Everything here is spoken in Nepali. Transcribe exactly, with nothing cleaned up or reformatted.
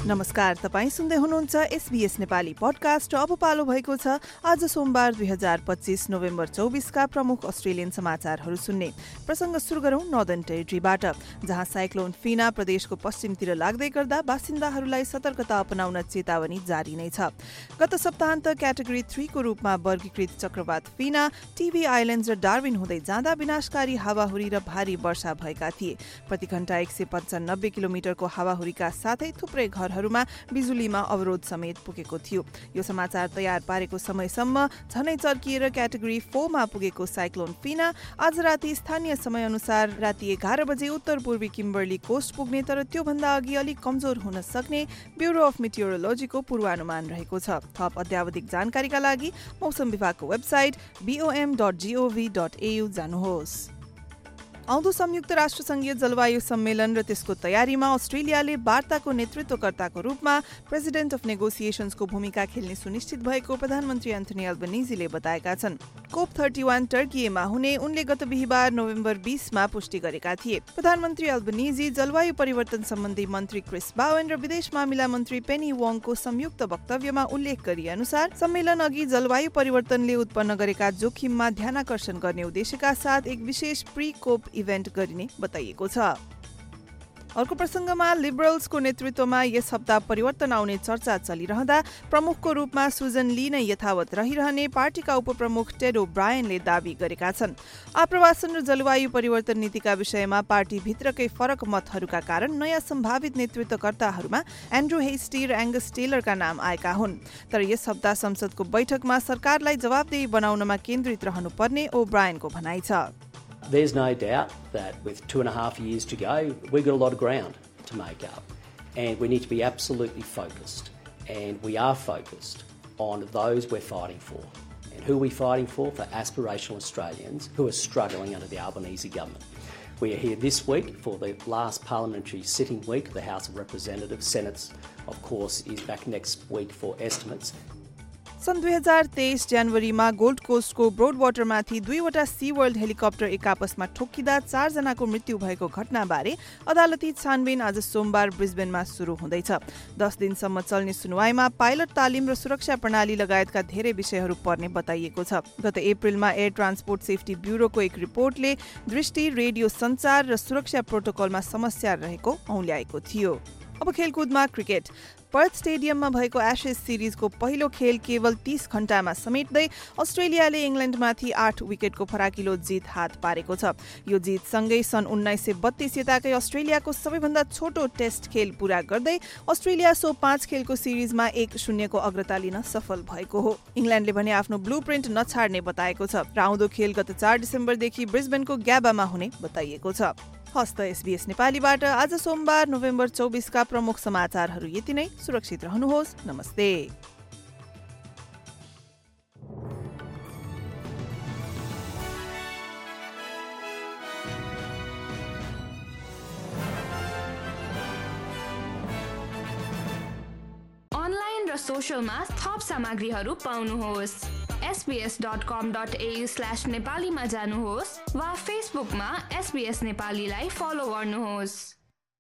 नमस्कार, तपाईँ सुन्दै हुनुहुन्छ एसबीएस नेपाली पडकास्ट। अब पालो भएको छ आज सोमबार दुई हजार पच्चीस नोभेम्बर चौबीसका प्रमुख अस्ट्रेलियन समाचारहरू सुन्ने। प्रसंग सुरु गरौं नर्दर्न टेरिटरीबाट, जहाँ साइक्लोन फिना प्रदेशको पश्चिमतिर लाग्दै गर्दा बासिन्दाहरूलाई सतर्कता अपनाउन चेतावनी जारी नै छ। गत सप्ताहन्त क्याटेगोरी थ्री को रूपमा वर्गीकृत चक्रवात फिना टिभी आइल्याण्ड र डार्विन हुँदै जाँदा विनाशकारी हावाहुरी र भारी वर्षा भएका थिए। प्रति घण्टा एक सय पन्चानब्बे किलोमिटरको हावाहुरीका साथै थुप्रै घरहरूमा बिजुलीमा अवरोध समेत पुगेको थियो। यो समाचार तयार पारेको समयसम्म झनै चर्किएर क्याटेगोरी फोरमा पुगेको साइक्लोन फिना आज राति स्थानीय समय अनुसार राति एघार बजे उत्तर पूर्वी किम्बर्ली कोस्ट पुग्ने, तर त्योभन्दा अघि अलिक कमजोर हुन सक्ने ब्युरो अफ मेटियोरोलोजीको पूर्वानुमान रहेको छ। थप अद्यावधिक जानकारीका लागि मौसम विभागको website B O M dot G O V dot A U जानुहोस्। आउँदो संयुक्त राष्ट्र संघीय जलवायु सम्मेलन र त्यसको तयारीमा अस्ट्रेलियाले वार्ताको नेतृत्वकर्ताको रूपमा प्रेसिडेन्ट अफ नेगोसिएशन्सको भूमिका खेल्ने सुनिश्चित भएको प्रधानमन्त्री एन्थनी अल्बनीजीले बताएका छन्। कोप थर्टी वान टर्कीमा हुने उनले गत बिहिबार नोभेम्बर बीसमा पुष्टि गरेका थिए। प्रधानमन्त्री अल्बनीजी जलवायु परिवर्तन सम्बन्धी मन्त्री क्रिस बावेन र विदेश मामिला मन्त्री पेनी वोङको संयुक्त वक्तव्यमा उल्लेख गरे अनुसार सम्मेलन अघि जलवायु परिवर्तनले उत्पन्न गरेका जोखिममा ध्यानाकर्षण गर्ने उद्देश्यका साथ एक विशेष प्री कोप इभेन्ट गरिने बताइएको छ। अर्को प्रसंगमा लिबरल्सको नेतृत्वमा यस हप्ता परिवर्तन आउने चर्चा चलिरहँदा प्रमुखको रूपमा सुजन ली नै यथावत रहिरहने पार्टीका उपप्रमुख टेड ओब्रायनले दावी गरेका छन्। आप्रवासन र जलवायु परिवर्तन नीतिका विषयमा पार्टीभित्रकै फरक मतहरूका कारण नयाँ सम्भावित नेतृत्वकर्ताहरूमा एन्ड्रू हेस्टी र एङ्गस टेलरका नाम आएका हुन्। तर यस हप्ता संसदको बैठकमा सरकारलाई जवाबदेही बनाउनमा केन्द्रित रहनुपर्ने ओब्रायनको भनाइ छ। There's no doubt that with two and a half years to go, we've got a lot of ground to make up. And we need to be absolutely focused. And we are focused on those we're fighting for. And who are we fighting for? For aspirational Australians who are struggling under the Albanese government. We are here this week for the last parliamentary sitting week. The House of Representatives, Senate, of course, is back next week for estimates. सन् दुई हजार तेइस जनवरीमा गोल्ड कोस्टको ब्रोडवाटरमाथि दुईवटा सी वर्ल्ड हेलिकप्टर एक आपसमा ठोक्किँदा चारजनाको मृत्यु भएको घटनाबारे अदालती छानबिन आज सोमबार ब्रिस्बेनमा सुरु हुँदैछ। दस दिनसम्म चल्ने सुनवाईमा पाइलट तालिम र सुरक्षा प्रणाली लगायतका धेरै विषयहरू पर्ने बताइएको छ। गत अप्रिलमा एयर ट्रान्सपोर्ट सेफ्टी ब्युरोको एक रिपोर्टले दृष्टि, रेडियो सञ्चार र सुरक्षा प्रोटोकलमा समस्या रहेको औल्याएको थियो। अब खेलकुदमा क्रिकेट। पर्थ स्टेडियममा भएको एशेज सिरिजको पहिलो खेल केवल तीस घण्टामा समेट्दै अस्ट्रेलियाले इङ्ल्यान्डमाथि आठ विकेटको फराकिलो जित हात पारेको छ। यो जितसँगै सन् उन्नाइस सय बत्तीस यताकै अस्ट्रेलियाको सबैभन्दा छोटो टेस्ट खेल पूरा गर्दै अस्ट्रेलिया सो पाँच खेलको सिरिजमा एक शून्यको अग्रता लिन सफल भएको हो। इङ्ल्यान्डले भने आफ्नो ब्लू प्रिन्ट नछाड्ने बताएको छ र आउँदो खेल गत चार डिसेम्बरदेखि ब्रिस्बेनको ग्याबामा हुने बताइएको छ। हस्त एसबीएस नेपालीबाट आज सोमबार नोभेम्बर चौबीसका प्रमुख समाचारहरू यति नै। सुरक्षित रहनुहोस्। नमस्ते। अनलाइन र सोशलमा थप सामग्रीहरू पाउनुहोस्। SBS dot com dot A U slash नेपालीमा जानुहोस् वा फेसबुकमा एसबीएस नेपालीलाई फलो गर्नुहोस्।